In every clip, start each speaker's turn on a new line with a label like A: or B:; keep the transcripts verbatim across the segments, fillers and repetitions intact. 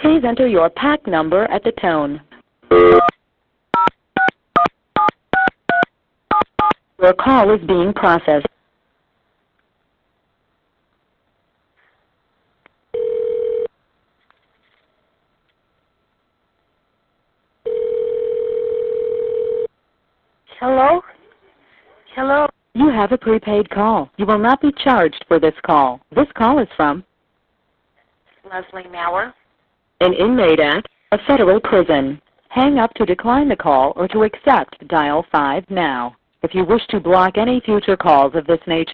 A: Please enter your pack number at the tone. Your call is being processed.
B: Hello? Hello?
A: You have a prepaid call. You will not be charged for this call. This call is from
B: Leslie Maurer.
A: an inmate at a federal prison. Hang up to decline the call or to accept, dial five now. If you wish to block any future calls of this nature.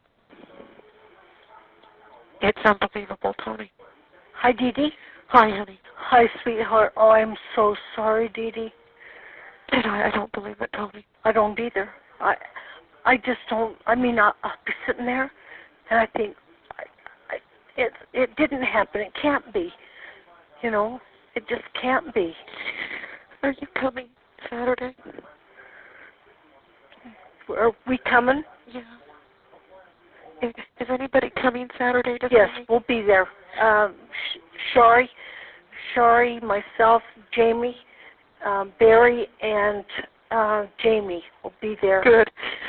C: It's unbelievable, Tony.
B: Hi, Dee Dee.
C: Hi, honey.
B: Hi, sweetheart. Oh, I'm so sorry, Dee Dee.
C: And I, I don't believe it, Tony.
B: I don't either. I I just don't, I mean, I'll, I'll be sitting there, and I think, I, I, it, it didn't happen. It can't be. You know, it just can't be.
C: Are you coming Saturday?
B: Are we coming?
C: Yeah. Is, is anybody coming Saturday to
B: Yes,
C: see me?
B: we'll be there. Um, Sh- Shari, Shari, myself, Jamie, um, Barry, and uh, Jamie will be there.
C: Good.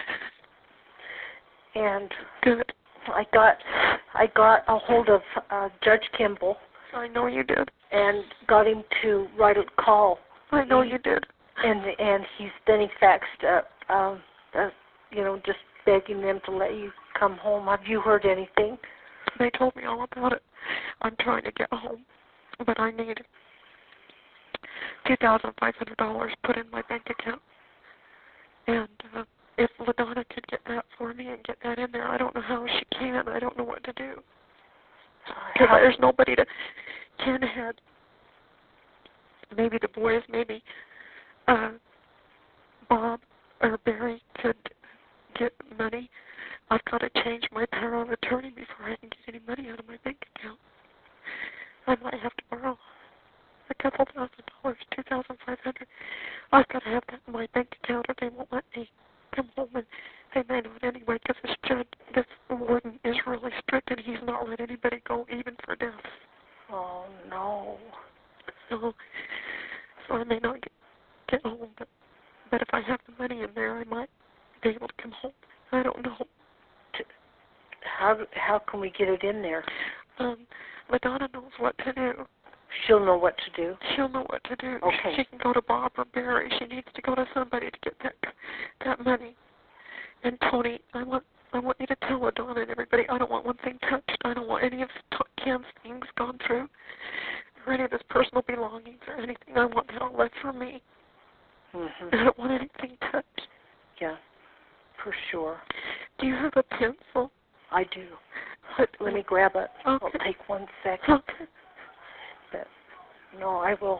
B: And
C: Good.
B: I got, I got a hold of uh, Judge Kimball
C: I know you did.
B: and got him to write a call.
C: I know you did.
B: And and he's then he faxed, uh, um, uh, you know, just begging them to let you come home. Have you heard anything?
C: They told me all about it. I'm trying to get home, but I need two thousand five hundred dollars put in my bank account. And uh, if LaDonna could get that for me and get that in there, I don't know how she can. I don't know what to do. Because there's nobody to... Ken had... Maybe the boys, maybe uh, Bob or Barry could get money. I've got to change my power of attorney before I can get any money out of my bank account. I might have to borrow a couple thousand dollars, two thousand five hundred. I've got to have that in my bank account, or they won't let me come home, and they may not anyway, because this judge, this warden is really strict, and he's not let anybody go, even for death.
B: Oh no.
C: So, so I may not get, get home, but but if I have the money in there, I might be able to come home. I don't know.
B: How how can we get it in there?
C: Um, Madonna knows what to do.
B: She'll know what to do.
C: She'll know what to do.
B: Okay.
C: She can go to Bob or Barry. She needs to go to somebody to get that that money. And Tony, I want I want you to tell Madonna and everybody, I don't want one thing touched. I don't want any of Ken's things gone through, or any of his personal belongings or anything. I want that all left for me.
B: Mm-hmm.
C: I don't want anything touched.
B: Yeah, for sure.
C: Do you have a pencil?
B: I do.
C: What,
B: Let me grab it.
C: Okay.
B: It'll take one second.
C: Okay.
B: But no, I will.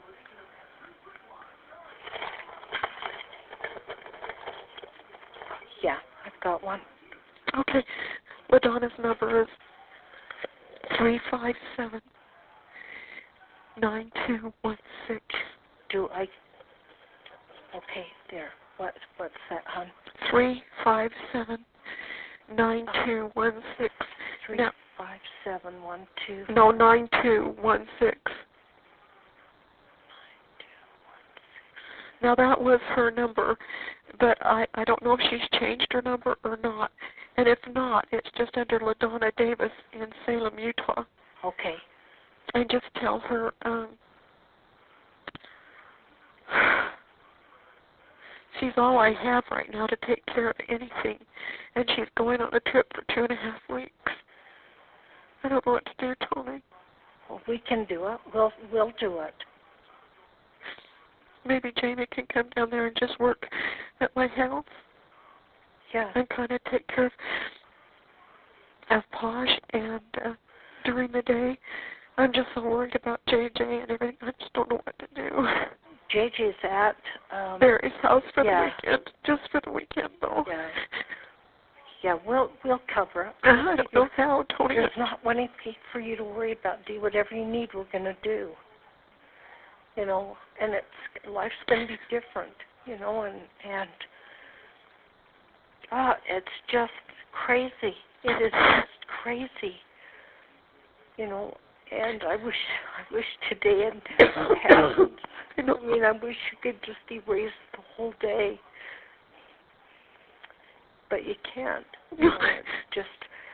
B: Yeah, I've got one.
C: Okay. Madonna's number is three five seven nine two one six.
B: Do I? Okay, there. What? What's that, hon?
C: Three five seven nine two one six.
B: Three
C: No.
B: five seven one two.
C: No, nine two one six. Now that was her number, but I, I don't know if she's changed her number or not. And if not, it's just under LaDonna Davis in Salem, Utah.
B: Okay.
C: And just tell her, um, she's all I have right now to take care of anything. And she's going on a trip for two and a half weeks. I don't know what to do, Tony.
B: Well, we can do it. We'll we'll do it.
C: Maybe Jamie can come down there and just work at my house.
B: Yeah.
C: And kind of take care of, of Posh, and uh, during the day, I'm just so worried about J J and everything. I just don't know what to do.
B: J J's at um,
C: Barry's house for
B: yeah.
C: the weekend, just for the weekend, though.
B: Yeah. Yeah, we'll we'll cover it.
C: I don't know how, Tony.
B: There's not anything for you to worry about, Dee. Whatever you need, we're gonna do. You know, and it's life's gonna be different. You know, and and ah, it's just crazy. It is just crazy. You know, And I wish, I wish today had happened.
C: I know.
B: I mean, I wish you could just erase the whole day, but you can't. You know, it's just.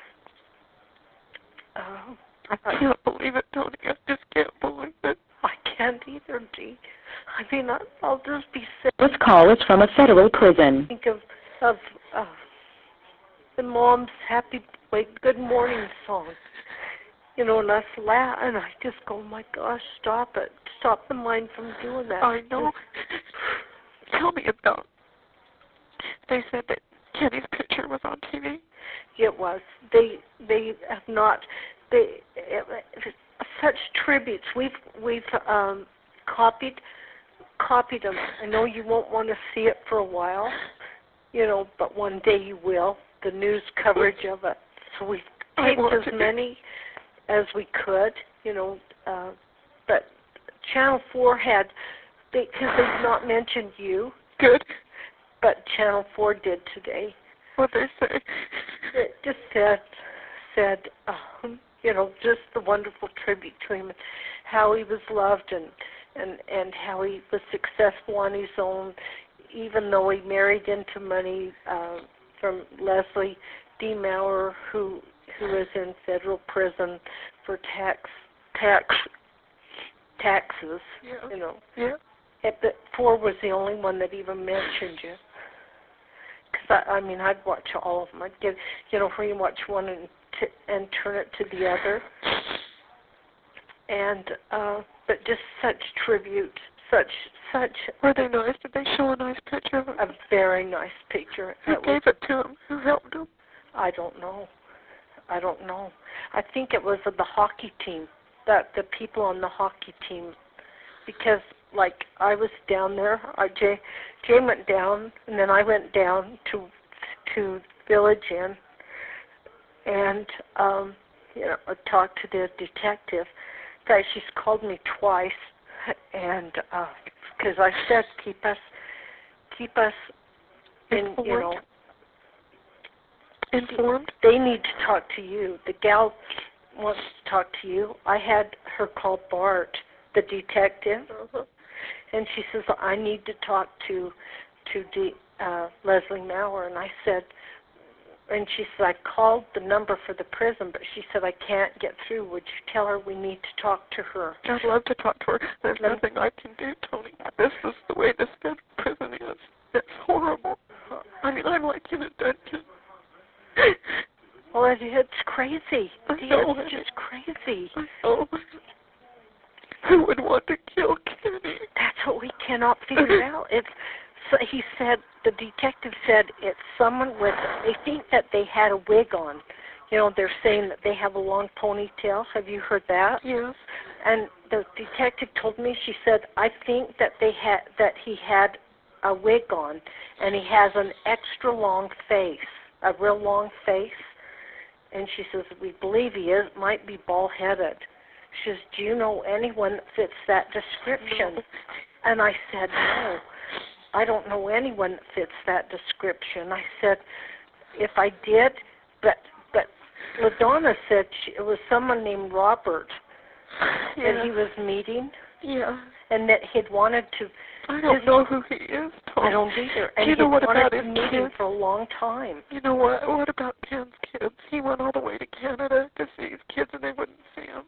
B: Uh,
C: I can't believe it, Tony. I just can't believe it.
B: I can't either, Dee. I mean, I, I'll just be sick.
A: This call is from a federal prison.
B: Think of of uh, the mom's happy, like, good morning song. You know, and us laugh, and I just go, oh my gosh, stop it. Stop the mind from doing that.
C: I know. Tell me about. They said that Kenny's picture was on T V.
B: It was. They they have not. They it, it, such tributes. We've we've um, copied copied them. I know you won't want to see it for a while, you know, but one day you will. The news coverage of it. So we've taped as many as we could, you know. Uh, but Channel Four had, because they, they've not mentioned you.
C: Good.
B: But Channel Four did today.
C: What they say?
B: It just said, said, um, you know, just the wonderful tribute to him, how he was loved and and and how he was successful on his own, even though he married into money uh, from Leslie D. Maurer, who who is in federal prison for tax tax taxes.
C: Yeah.
B: You know.
C: Yeah.
B: It, but Ford was the only one that even mentioned you. Because I, I mean, I'd watch all of them. I'd give, you know, where you watch one and t- and turn it to the other. And uh, but just such tribute, such such.
C: Were they nice? Did they show a nice picture of him?
B: A very nice picture.
C: Who
B: it
C: gave
B: was,
C: it to him? Who helped him?
B: I don't know. I don't know. I think it was of the hockey team. That the people on the hockey team, because. Like, I was down there, I, Jay, Jay went down, and then I went down to to Village Inn, and, um, you know, I talked to the detective. In fact, she's called me twice, and, because uh, I said, keep us, keep us, in, you know.
C: Informed?
B: They need to talk to you. The gal wants to talk to you. I had her call Bart, the detective.
C: Uh-huh.
B: And she says, I need to talk to to D, uh, Leslie Maurer. And I said, and she said, I called the number for the prison, but she said, I can't get through. Would you tell her we need to talk to her?
C: I'd love to talk to her. There's
B: Let
C: nothing I can do, Tony. This is the way this prison is. It's horrible. I mean, I'm like in a dungeon.
B: Well, it, it's crazy.
C: I know.
B: It's just crazy.
C: I know. Who would want to kill Kenny?
B: That's what we cannot figure out. It's so he said, the detective said it's someone with, they think that they had a wig on. You know, they're saying that they have a long ponytail. Have you heard that?
C: Yes.
B: And the detective told me, she said, I think that they had that he had a wig on, and he has an extra long face, a real long face. And she says, we believe he is, might be bald-headed. She says, do you know anyone that fits that description?
C: No.
B: And I said, no, I don't know anyone that fits that description. I said, if I did, but but LaDonna said she, it was someone named Robert
C: Yeah.
B: that he was meeting,
C: Yeah.
B: and that he'd wanted to.
C: I don't know who he is, Tom.
B: I don't either. And
C: you know
B: he'd
C: what
B: wanted
C: about
B: to
C: his
B: meet him
C: kids?
B: for a long time.
C: You know what? What about Ken's kids? He went all the way to Canada to see his kids, and they wouldn't see him.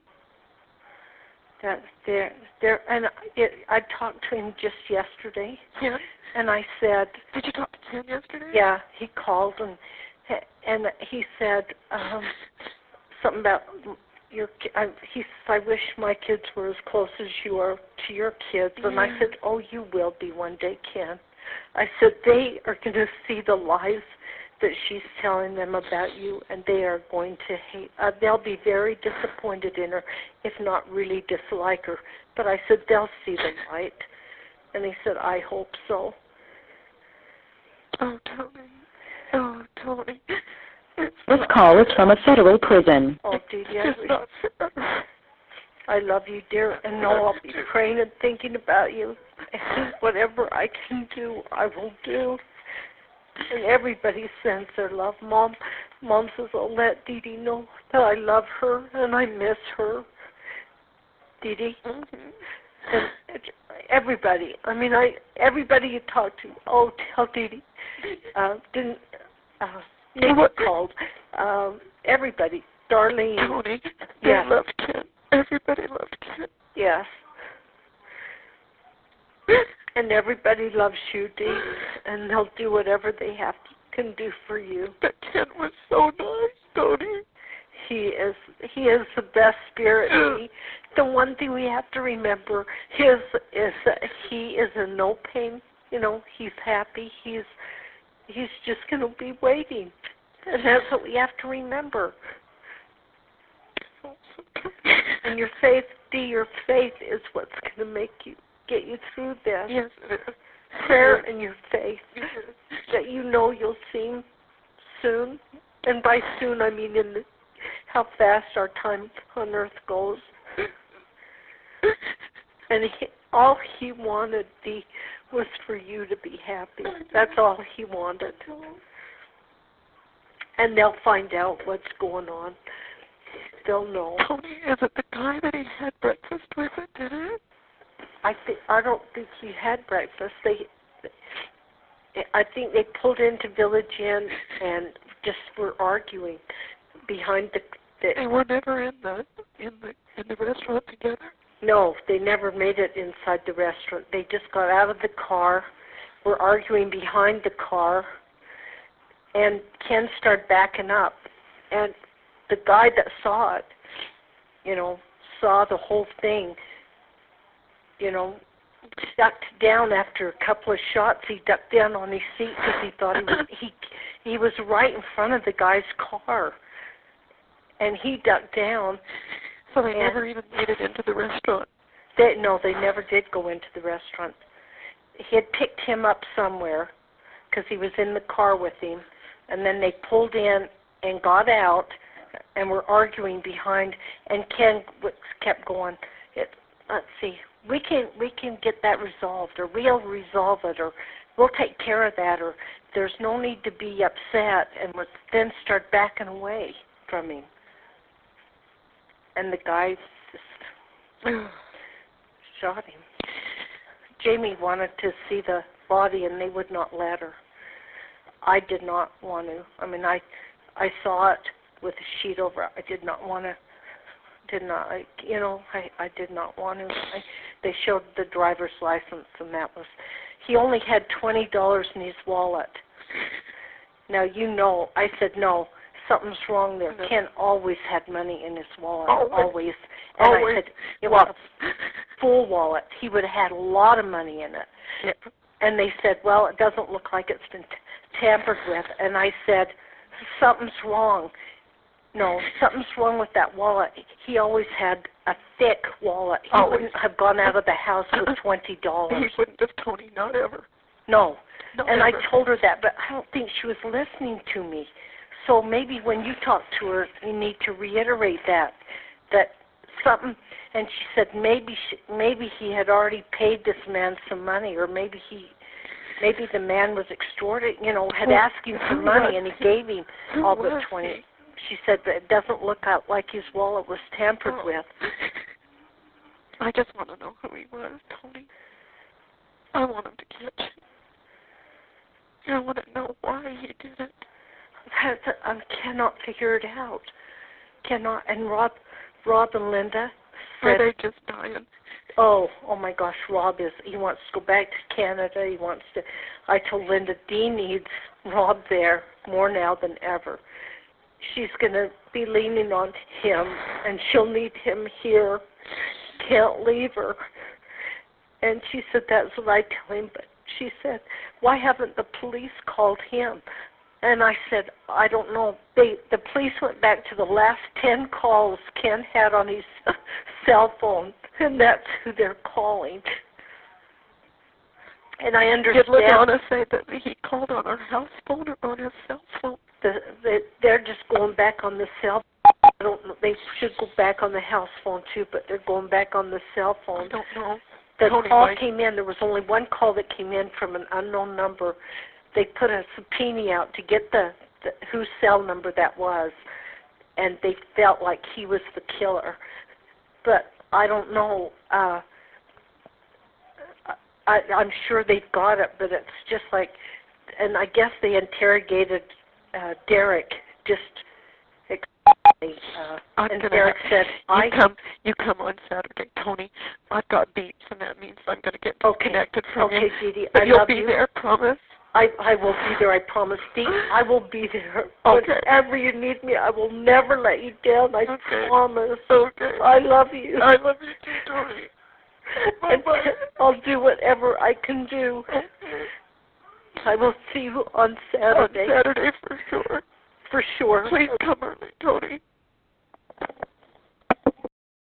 B: That there, there, and it, I talked to him just yesterday,
C: Yeah.
B: and I said,
C: Did you talk to Ken yesterday?
B: yeah, he called and and he said um, something about your. I, he said, I wish my kids were as close as you are to your kids, and I
C: Yeah.
B: said, oh, you will be one day, Ken. I said they are going to see the lies that she's telling them about you, and they are going to hate. Uh, they'll be very disappointed in her, if not really dislike her. But I said they'll see the light, and he said, I hope so.
C: Oh, Tony. Oh, Tony. It's
A: This
C: not,
A: call is from a federal prison.
B: Oh, Dee Dee, I
C: it's
B: wish-
C: not fair.
B: I love you, dear, and know I'll be praying and thinking about you. And whatever I can do, I will do. And everybody sends their love. Mom, Mom says, I'll let Dee Dee know that I love her and I miss her. Dee Dee.
C: Mm-hmm.
B: And it, everybody, I mean, I everybody you talk to, oh, tell Dee Dee, uh, didn't, uh, Nick
C: What?
B: called, um, everybody, Darlene.
C: Tony, they
B: Yes.
C: loved Ken. Everybody loved Ken.
B: Yes. And everybody loves you, Dee, and they'll do whatever they have to, can do for you.
C: But Ken was so nice, Tony.
B: He is he is the best spirit. He, the one thing we have to remember is is that he is in no pain. You know, he's happy. He's he's just going to be waiting, and that's what we have to remember. And your faith, Dee, your faith is what's going to make you get you through this.
C: Yes, it is.
B: Prayer and your faith
C: Yes.
B: that you know you'll see him soon, and by soon I mean in the how fast our time on earth goes. And he, all he wanted the, was for you to be happy. That's all he wanted. And they'll find out what's going on. They'll know.
C: Tony, is it the guy that he had breakfast with at dinner?
B: I think I don't think he had breakfast. They, I think they pulled into Village Inn and just were arguing behind the. the
C: They were never in the in the in the restaurant together.
B: No, they never made it inside the restaurant. They just got out of the car, were arguing behind the car, and Ken started backing up. And the guy that saw it, you know, saw the whole thing, you know, ducked down after a couple of shots. He ducked down on his seat because he thought he was, he, he was right in front of the guy's car. And he ducked down.
C: So they never even made it into the restaurant.
B: They, no, they never did go into the restaurant. He had picked him up somewhere because he was in the car with him, and then they pulled in and got out and were arguing behind. And Ken w- kept going. It, let's see, we can we can get that resolved, or we'll resolve it, or we'll take care of that, or there's no need to be upset. And was, then start backing away from him. And the guy just shot him. Jamie wanted to see the body, and they would not let her. I did not want to. I mean, I, I saw it with a sheet over. I did not want to. Did not. I, you know, I, I did not want to. I, they showed the driver's license, and that was. He only had twenty dollars in his wallet. Now you know. I said no. Something's wrong there. Mm-hmm. Ken always had money in his wallet,
C: always.
B: always. And
C: always.
B: I said, it was a full wallet. He would have had a lot of money in it.
C: Yep.
B: And they said, well, it doesn't look like it's been t- tampered with. And I said, something's wrong. No, something's wrong with that wallet. He always had a thick wallet. He
C: always.
B: wouldn't have gone out of the house with twenty dollars.
C: He wouldn't have, Tony, not ever.
B: No.
C: Not
B: and
C: ever.
B: I told her that, but I don't think she was listening to me. So maybe when you talk to her, you need to reiterate that, that something. And she said maybe she, maybe he had already paid this man some money, or maybe he, maybe the man was extorted, you know, had asked him for money and he gave him all but twenty. She said that it doesn't look out like his wallet was tampered
C: oh.
B: with.
C: I just want to know who he was, Tony. I want him to catch him. I want to know why he did it.
B: That's, I cannot figure it out. Cannot. And Rob, Rob and Linda said,
C: Are they just dying?
B: Oh, oh my gosh, Rob is. He wants to go back to Canada. He wants to. I told Linda, Dee needs Rob there more now than ever. She's going to be leaning on him, and she'll need him here. Can't leave her. And she said, that's what I tell him. But she said, why haven't the police called him? And I said, I don't know. They, the police went back to the last ten calls Ken had on his cell phone, and that's who they're calling. And I understand.
C: Did LaDonna say that he called on our house phone or on his cell phone?
B: The, the, they're just going back on the cell phone. I don't know. They should go back on the house phone too, but they're going back on the cell phone.
C: I don't know.
B: The
C: Tony,
B: call
C: why?
B: came in. There was only one call that came in from an unknown number. They put a subpoena out to get the, the whose cell number that was, and they felt like he was the killer. But I don't know. Uh, I, I'm sure they've got it, but it's just like, and I guess they interrogated uh, Derek just. Uh,
C: I'm
B: and
C: gonna
B: Derek
C: have,
B: said,
C: you
B: "I
C: come, you come on Saturday, Tony. I've got beeps, and that means I'm gonna get
B: okay,
C: disconnected from
B: okay,
C: you.
B: Dee Dee,
C: But
B: I
C: you'll
B: love
C: be
B: you.
C: there, promise."
B: I I will be there. I promise, Dee. I will be there.
C: Okay.
B: Whenever you need me, I will never let you down. I
C: Okay.
B: promise.
C: Okay.
B: I love you.
C: I love you too, Tony.
B: And
C: Bye-bye.
B: I'll do whatever I can do.
C: Okay.
B: I will see you on
C: On
B: Saturday.
C: Saturday for sure.
B: For sure.
C: Please come early, Tony.